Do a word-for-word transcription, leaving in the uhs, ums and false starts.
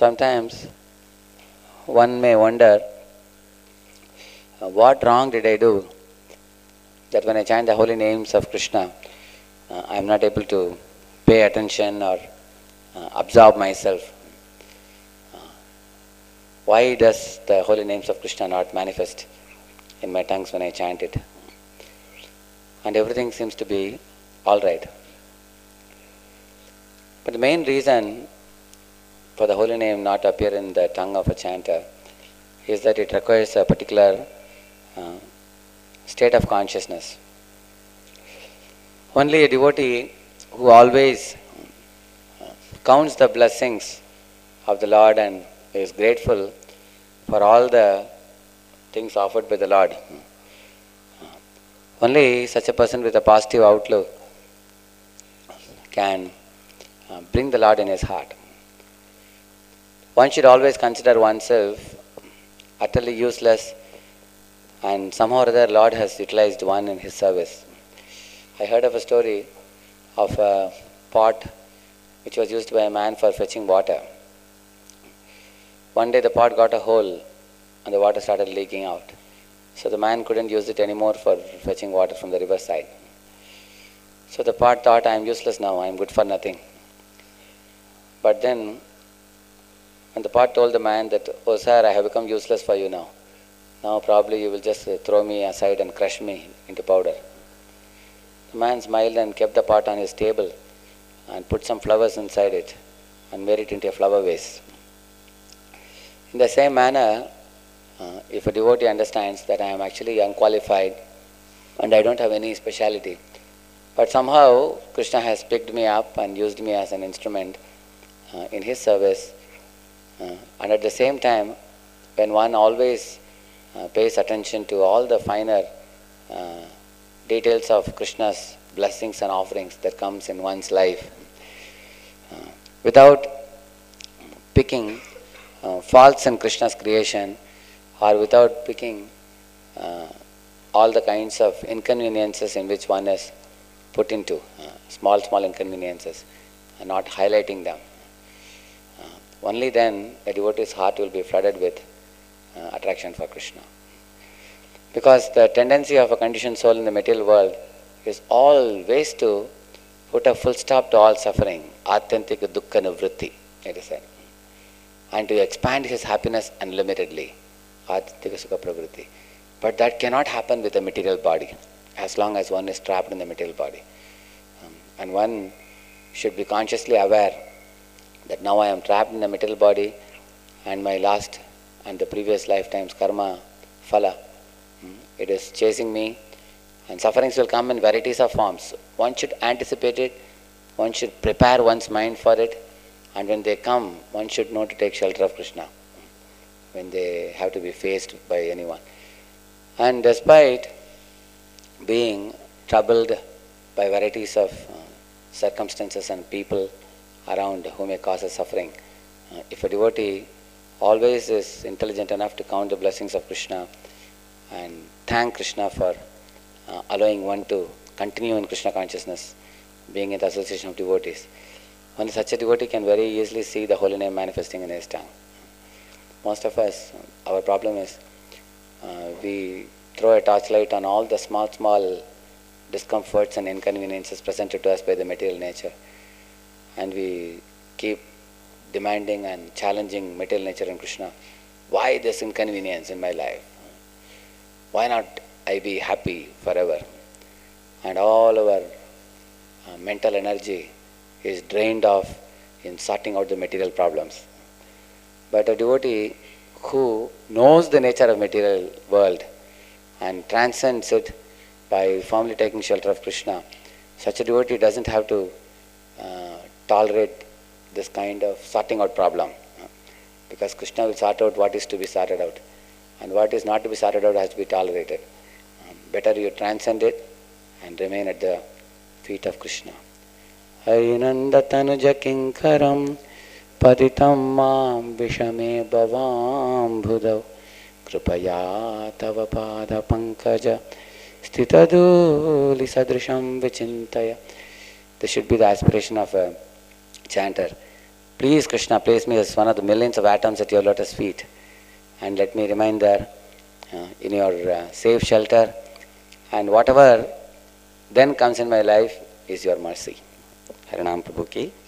Sometimes one may wonder, uh, what wrong did I do that when I chant the holy names of Krishna, uh, I am not able to pay attention or uh, absorb myself. Uh, why does the holy names of Krishna not manifest in my tongues when I chant it? And everything seems to be all right. But the main reason for the holy name not to appear in the tongue of a chanter is that it requires a particular uh, state of consciousness. Only a devotee who always counts the blessings of the Lord and is grateful for all the things offered by the Lord, only such a person with a positive outlook can uh, bring the Lord in his heart. One should always consider oneself utterly useless, and somehow or other Lord has utilized one in his service. I heard of a story of a pot which was used by a man for fetching water. One day the pot got a hole and the water started leaking out. So the man couldn't use it anymore for fetching water from the riverside. So the pot thought, I am useless now, I am good for nothing. But then, when the pot told the man that, oh sir, I have become useless for you now. Now probably you will just throw me aside and crush me into powder. The man smiled and kept the pot on his table and put some flowers inside it and made it into a flower vase. In the same manner, uh, if a devotee understands that I am actually unqualified and I don't have any speciality, but somehow Krishna has picked me up and used me as an instrument uh, in his service, uh, and at the same time, when one always uh, pays attention to all the finer uh, details of Krishna's blessings and offerings that comes in one's life, uh, without picking uh, faults in Krishna's creation, or without picking uh, all the kinds of inconveniences in which one is put into, uh, small, small inconveniences, and not highlighting them. Uh, only then a devotee's heart will be flooded with uh, attraction for Krishna. Because the tendency of a conditioned soul in the material world is always to put a full stop to all suffering, atyantika dukkha nivritti, it is said, and to expand his happiness unlimitedly, atyantika sukha pravritti. But that cannot happen with a material body, as long as one is trapped in the material body. Um, and one should be consciously aware that now I am trapped in the material body, and my last and the previous lifetime's karma, phala, um, it is chasing me, and sufferings will come in varieties of forms. One should anticipate it, one should prepare one's mind for it, and when they come, one should know to take shelter of Krishna, when they have to be faced by anyone. And despite being troubled by varieties of uh, circumstances and people around who may cause us suffering, uh, if a devotee always is intelligent enough to count the blessings of Krishna and thank Krishna for uh, allowing one to continue in Krishna consciousness, being in the association of devotees, only such a devotee can very easily see the holy name manifesting in his tongue. Most of us, our problem is uh, we throw a torchlight on all the small, small discomforts and inconveniences presented to us by the material nature, and we keep demanding and challenging material nature and Krishna. Why this inconvenience in my life? Why not I be happy forever? And all our uh, mental energy is drained off in sorting out the material problems. But a devotee who knows the nature of material world and transcends it by firmly taking shelter of Krishna, such a devotee doesn't have to uh, tolerate this kind of sorting out problem, uh, because Krishna will sort out what is to be sorted out, and what is not to be sorted out has to be tolerated. Um, better you transcend it and remain at the feet of Krishna. Harinanda tanuja kinkaram patitam mam vishame bhavam bhudav kripaya tava pada pankaja stitaduli sadrisham vichintaya. This should be the aspiration of a chanter, Please, Krishna, place me as one of the millions of atoms at your lotus feet, and let me remain there uh, in your uh, safe shelter, and whatever then comes in my life is your mercy. Harinam Prabhu ki